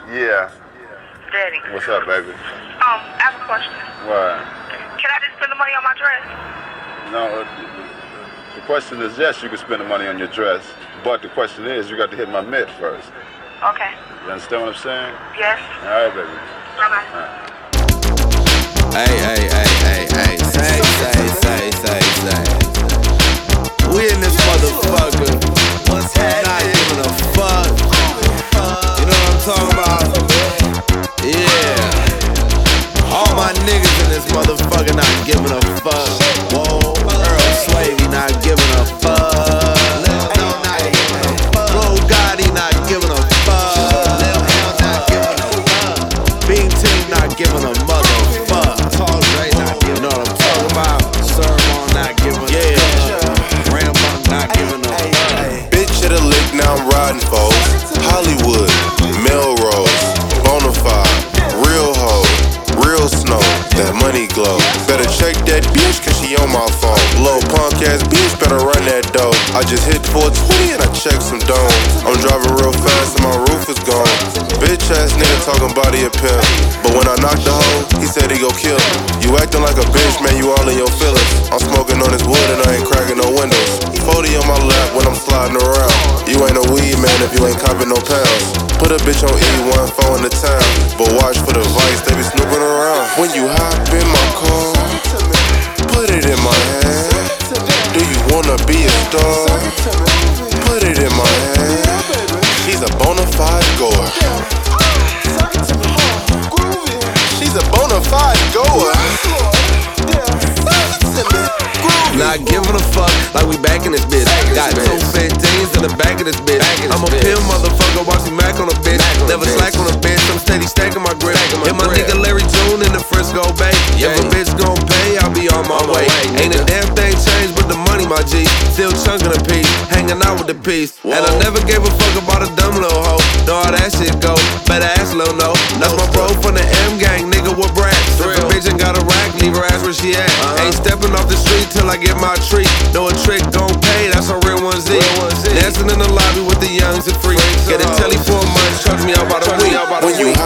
Yeah. Daddy. What's up, baby? I have a question. What? Can I just spend the money on my dress? No, the question is yes, you can spend the money on your dress, but the question is you got to hit my mitt first. Okay. You understand what I'm saying? Yes. All right, baby. Bye-bye. All right. Hey, say. We in this motherfucker, not giving a fuck. You know what I'm talking about? Yeah. All my niggas in this motherfucker not giving a fuck. Whoa, Earl Swavey not giving a fuck. Lil Gotti not giving a fuck. Bean Team not giving a motherfuck. You know what I'm talking about? Sermon not giving a fuck. Rambo not giving a fuck. Bitch at a lick, now I'm riding foes. Hollywood, Melrose, Bonafide, real hoe, real snow, that money glow. Better check that bitch cause she on my phone. Little punk ass bitch better run that dough. I just hit 420 and I checked some dome. I'm driving real fast and my roof is gone. Bitch ass nigga talking body a pimp, but when I knocked the hoe, he said he gon' kill him. You acting like a bitch, man, you all in your feelings. I'm smoking on this wood and I ain't cracking no windows. 40 on my lap when I'm sliding around. You ain't a weed man if you ain't copping no pounds. Put a bitch on E1 phone in the town, but watch for the vice, they be snooping around. When you hop in my car, put it in my hand. Do you wanna be a star? Put it in my hand. She's a bona fide goer. She's a bona fide goer. Not giving a fuck, like we back in this bitch. Got 215s in the back of this bitch. I'm a pimp motherfucker, watch me Mac on a bitch. Never slack on a bitch, I'm steady stacking my grip. Hit my nigga Larry June in the Frisco Bay. If a bitch gon' pay, I'll be on my way. Ain't a damn thing changed but the money, my G. Still chunking a piece, hanging out with the piece. And I never gave a fuck about a dumb little hoe. Know how that shit go, better ask Lil No. That's my bro from the M gang, nigga with brats. If a bitch ain't got a rack, leave her ass where she at. Ain't stepping off the street till I get my treat. Know a trick gon' pay, that's a real one Z. Dancing in the lobby with the youngs and freaks. Get a telly for a month, charge me out by the week. When you